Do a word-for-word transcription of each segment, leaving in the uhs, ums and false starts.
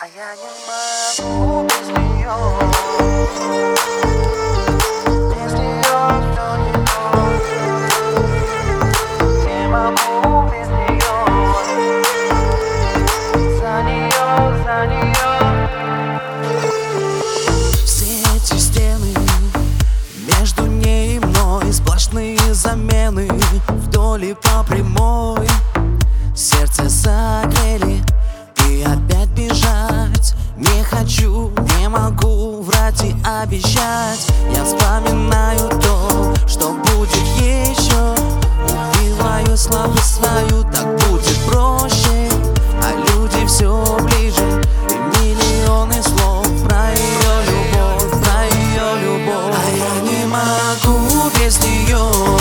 А я не могу без нее. Без нее все не то. Не могу без нее. За нее, за нее. Все эти стены между ней и мной, сплошные замены вдоль и по прямой. Сердце согрели и опять бежать не хочу, не могу врать и обещать. Я вспоминаю то, что будет еще. Убиваю слабость свою, так будет проще. А люди все ближе, и миллионы слов про ее любовь, про ее любовь. А я не могу без нее,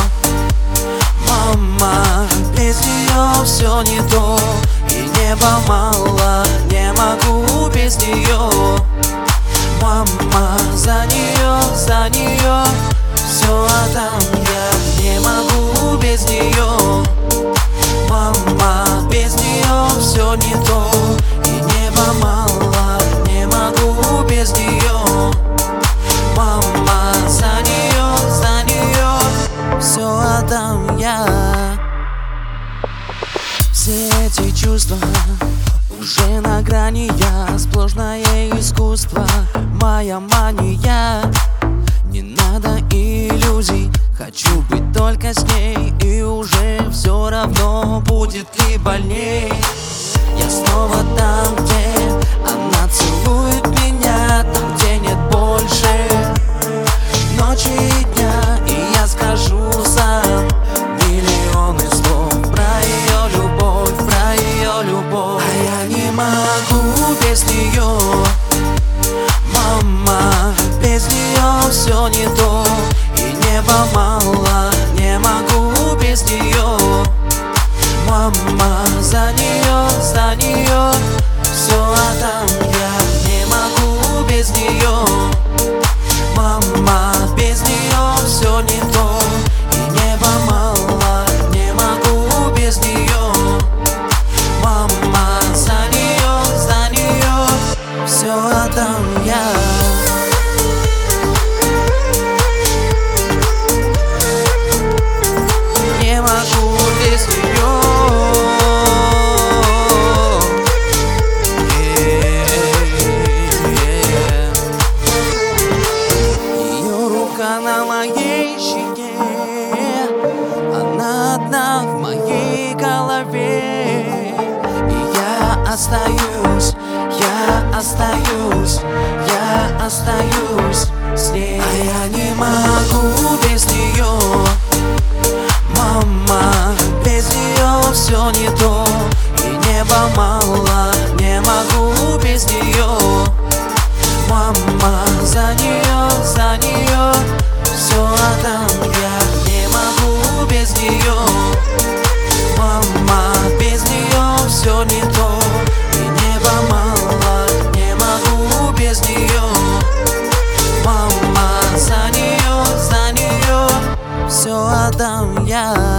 мама, без нее все не то. И неба мало, не могу без нее. Мама, за нее, за нее все отдам я. Не могу без нее. Мама, без нее все не то. И неба мало, не могу без нее. Мама, за нее, за нее все отдам я. Все эти чувства уже на грани, я сплошное искусство, моя мания. Не надо иллюзий, хочу быть только с ней. И уже все равно, будет ли больней. Я снова там, где она целует меня, там, где нет больше ночи и дня. И я скажу сам миллионы слов про ее любовь, про ее любовь. А я не могу без нее. Мама, без нее все не то. И неба мало, не могу без нее. Мама, за нее, за нее все отдам я. Не могу без нее. Мама, без нее все не то. И неба мало, не могу без нее. Мама, за нее, за нее все отдам я. Не могу без нее. Ее рука на моей щеке, она одна в моей голове. И я остаюсь, я остаюсь, я остаюсь с ней. А я не могу без нее. Мама, без нее все не то. И неба мало, не могу без нее. Мама, за нее, за нее все отдам я. Не могу без нее. Мама, без нее все не то. И неба мало, не могу без нее. Мама, за нее, за нее все отдам я.